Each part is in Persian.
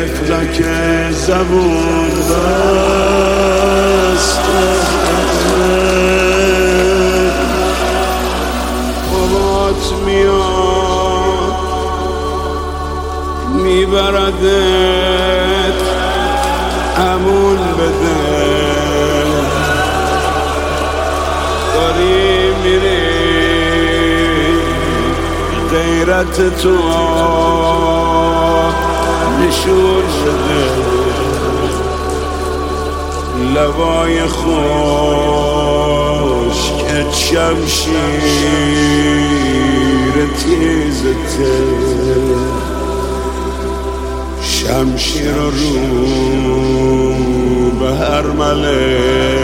حیفتا که زبون بسته بابات میاد میبردت امون بده داری میری غیرت تو نشون شده لبای خشک شمشیر تیزته شمشیر رو به هر مله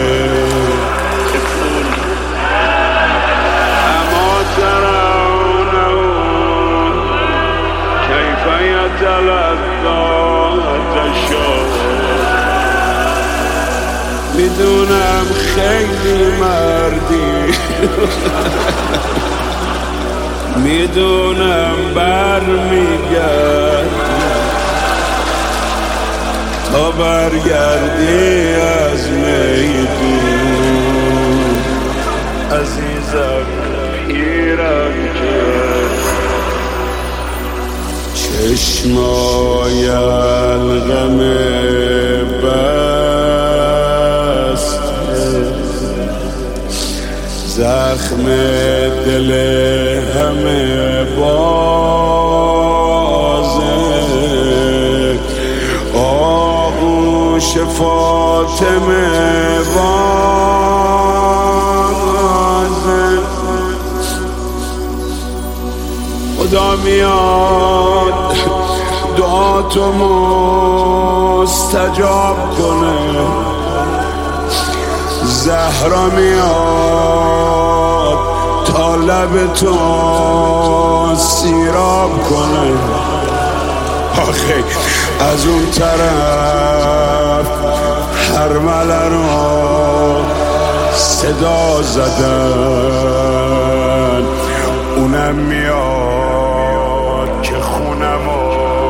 اما ترونه کیف یتلذذ میدونم خیلی مردی میدونم برمیگرد تا برگردی از میدون عزیزم پیرم کرد چشمای الغم زخم دل همه بازه آغوش فاطمه بازه خدا میاد دعاتو مستجاب کنه زهرا میاد تا لب تو سیراب کنه آخه از اون طرف هر مله رو صدا زدن اونم میاد که خونمو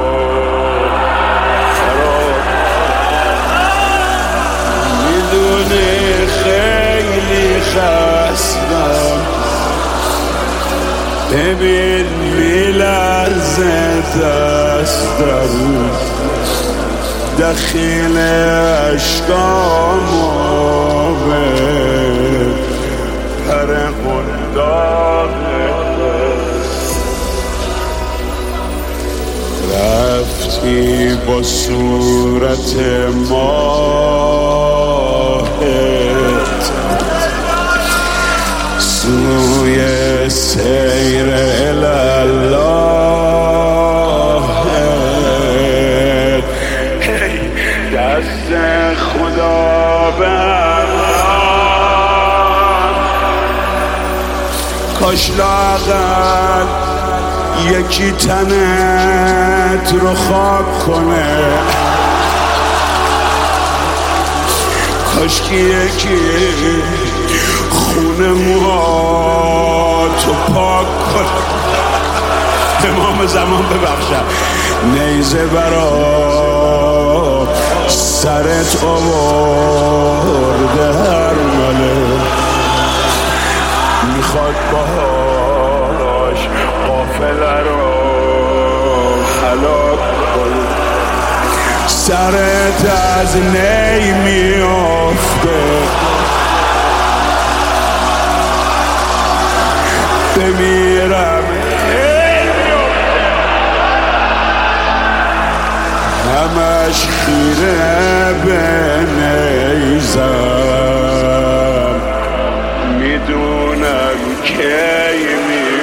میدونه خیلی خستم ببین میلرزه دستم دخیل عشقامو به پر قنداقه رفتی با صورت ماهت سوی سیر الله دست خدا به کاش لااقل یکی تنت رو خاک کنه کاش که یکی خونه موهاتو پاک کنه امام زمان ببخشم نیزه برا سرت آورده هر مله میخواد باهاش قافله رو هلاک کنه سرت از نی میافته بمیرم همش خیره به نیزم میدونم کی